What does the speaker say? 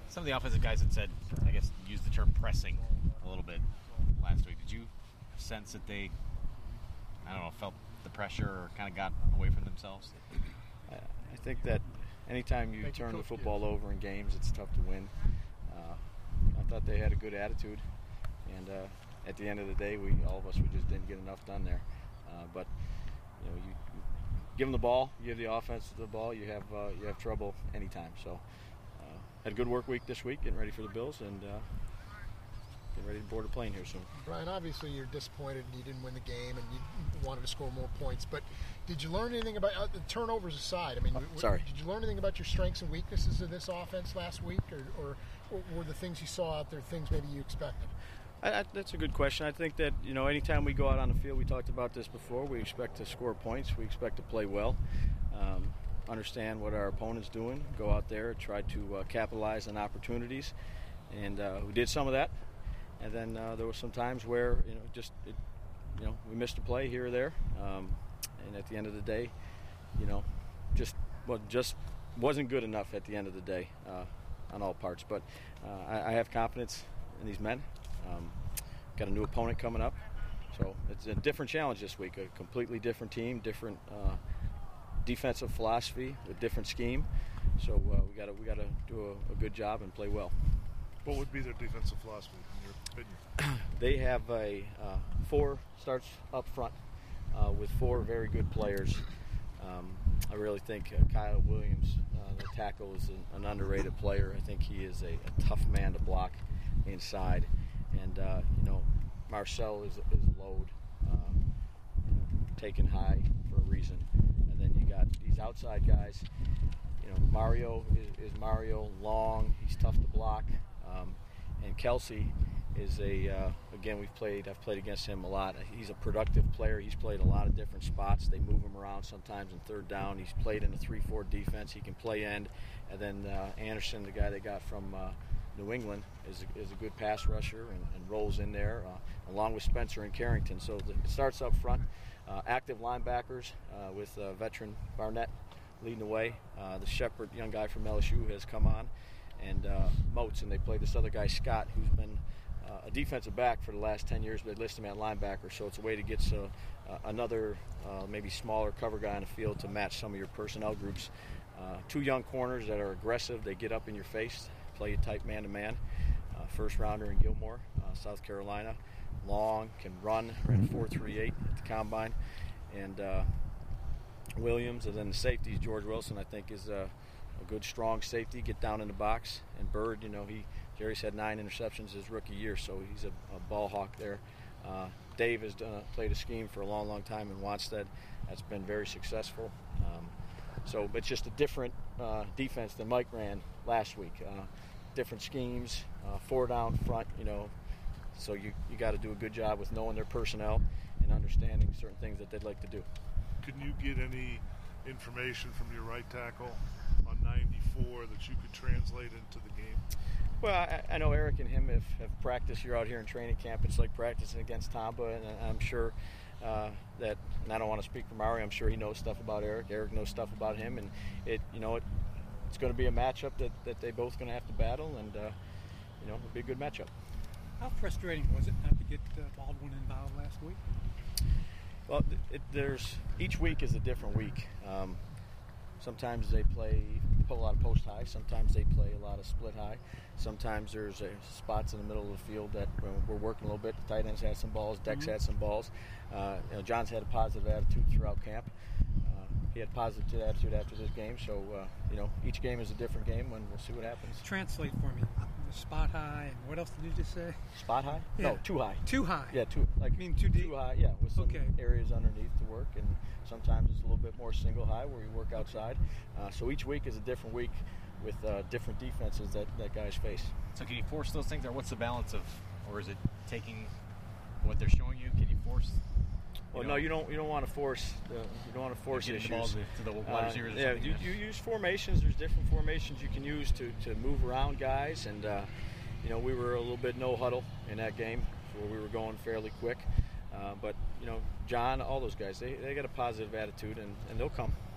Some of the offensive guys had said, I guess, used the term pressing a little bit last week. Did you sense that they, felt the pressure or kind of got away from themselves? I think that anytime you turn the football over in games, it's tough to win. I thought they had a good attitude, and at the end of the day, all of us just didn't get enough done there. But you give them the ball, you give the offense the ball, you have trouble anytime. So had a good work week this week, getting ready for the Bills, and getting ready to board a plane here soon. Brian, obviously you're disappointed and you didn't win the game and you wanted to score more points, but did you learn anything about the turnovers aside? I mean, did you learn anything about your strengths and weaknesses of this offense last week, or were the things you saw out there things maybe you expected? That's a good question. I think that, anytime we go out on the field, we talked about this before, we expect to score points, we expect to play well, understand what our opponent's doing, go out there, try to capitalize on opportunities, and we did some of that. And then there were some times where, we missed a play here or there, and at the end of the day, just wasn't good enough at the end of the day on all parts. But I have confidence in these men. Got a new opponent coming up, so it's a different challenge this week. A completely different team, different defensive philosophy, a different scheme. So we got to do a good job and play well. What would be their defensive philosophy, in your opinion? They have a 4 starts up front with 4 very good players. I really think Kyle Williams, the tackle, is an underrated player. I think he is a tough man to block inside. And, Marcel is a load, taken high for a reason. And then you got these outside guys. Mario is Mario, long. He's tough to block. And Kelsey is again, I've played against him a lot. He's a productive player. He's played a lot of different spots. They move him around sometimes in third down. He's played in a 3-4 defense. He can play end. And then Anderson, the guy they got from New England, is a good pass rusher and rolls in there, along with Spencer and Carrington. So it starts up front. Active linebackers with veteran Barnett leading the way. The Shepard, young guy from LSU, has come on. And Moats, and they play this other guy, Scott, who's been a defensive back for the last 10 years, but they list him at linebacker. So it's a way to get another maybe smaller cover guy on the field to match some of your personnel groups. 2 young corners that are aggressive. They get up in your face, play you tight man-to-man. First rounder in Gilmore, South Carolina. Long, can run, ran 4.38 at the combine. And Williams, and then the safety, George Wilson, I think is a good, strong safety, get down in the box. And Bird, Jerry's had 9 interceptions his rookie year, so he's a ball hawk there. Dave has played a scheme for a long, long time in Wanstead. That's been very successful. So it's just a different defense than Mike ran last week. Different schemes, 4 down front, So you got to do a good job with knowing their personnel and understanding certain things that they'd like to do. Can you get any information from your right tackle on 94 that you could translate into the game? Well, I know Eric and him have practiced. You're out here in training camp. It's like practicing against Tamba, and I'm sure that, and I don't want to speak for Mario, I'm sure he knows stuff about Eric. Eric knows stuff about him, and it's going to be a matchup that they both going to have to battle, and it'll be a good matchup. How frustrating was it not to get Baldwin involved last week? Well, each week is a different week. Sometimes they put a lot of post high. Sometimes they play a lot of split high. Sometimes there's spots in the middle of the field that we're working a little bit. The tight ends had some balls. Dex had some balls. John's had a positive attitude throughout camp. He had a positive attitude after this game. So, each game is a different game, and we'll see what happens. Translate for me. The spot high, and what else did you just say? Spot high? Yeah. No, too high. Too high? Yeah, too deep? Too high, yeah, with some areas underneath to work, and sometimes it's a little bit more single high where you work outside. So each week is a different week with different defenses that guys face. So can you force those things, or what's the balance of, or is it taking what they're showing you? Can you force? Well, no, you don't want to force. You don't want to force issues. The balls to the wide receivers. Yeah, you use formations. There's different formations you can use to move around guys, and we were a little bit no huddle in that game, where we were going fairly quick. But John, all those guys, they got a positive attitude, and they'll come.